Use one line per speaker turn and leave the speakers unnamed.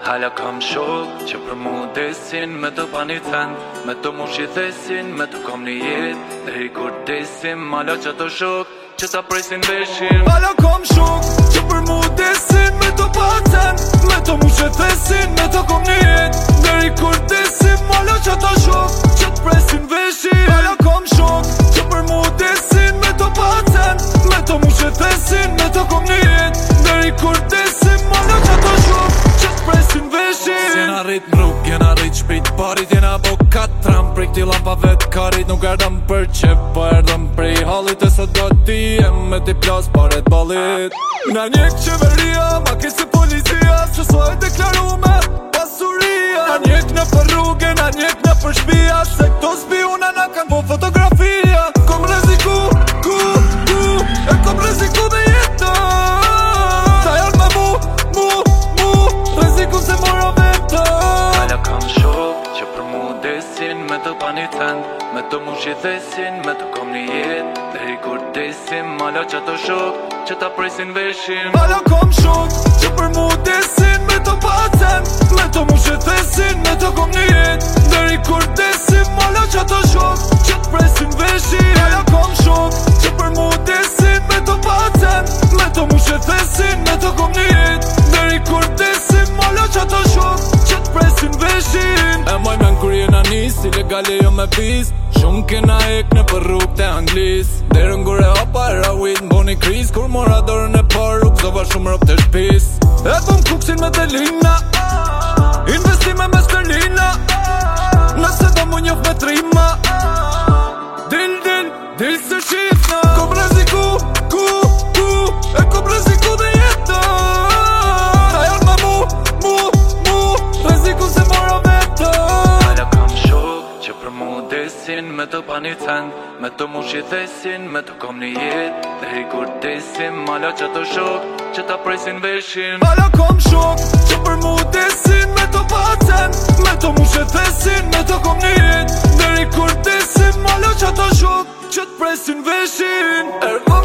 Hala kam shok që për mu desin me të pa një cent, me të mu shithesin, me të kom një jet. Deri kur desim, hala që të shok që ta presin veshin.
Hala kam shok që për mu desin me të pa cent, me të mu shithesin, me të kom një jet. Deri kur desim, hala që të shok që të presin veshin. Hala kam shok që për mu desin me të pa cent, me të mu shithesin, me të kom një jet. Deri kur desim, hala që të shok që të presin veshin.
Jena rrit m'rrug, jena rrit shprit parit, jena bo katram prej këti lampave t'karit. Nuk erdëm për qep, po erdëm prej hallit. E sot do t'i me t'i plas paret balit.
Na njek qeveria, ma kese policia, që so e deklarume pasuria. Na njek në për rrugë, na njek në për shpia, se këto spiuna na kanë po fotografia. Kom reziku, e kom reziku dhe jeta. Ta janë me mu, reziku se mora veta.
Hala kam shok që për mu desin me të pa një cent, me të mu shithesin, me të kom një jet. Deri kur desim, hala që të shok që ta presin veshin.
Hala kam shok që për mu desin me të pa cent, me të mu shithesin, me të kom një jet. Deri kur desim, hala që të shok që të presin veshin. Hala kam shok që për mu desin me të pa cent, me të mu shithesin, me të kom një jet. Deri kur desim, hala që të shok që të presin veshin.
E moj men kur jena nis, ilegale jo me bis. Shumë kena ek në për rrug të anglis. Derën gure opa e rawit m'bo një kriz. Kur mora dorën e par rrug, zova shumë rop të shpis.
E bëm kuksin me delina, investime me sterlina. Nëse do mu njoh me trima, dil se shifna. Kom reziku, e kom reziku dhe jeta. Ta janë me mu, reziku se mora veta.
Hala kam shok që për mu desin me të pa një cent, me të mu shithesin, me të kom një jet. Deri kur desim, hala që të shok që ta presin veshin.
Hala kam shok që për mu desin me të pa cent, me të mu shithesin, me të kom një jet. Deri kur desim, hala që të shok që të presin veshin.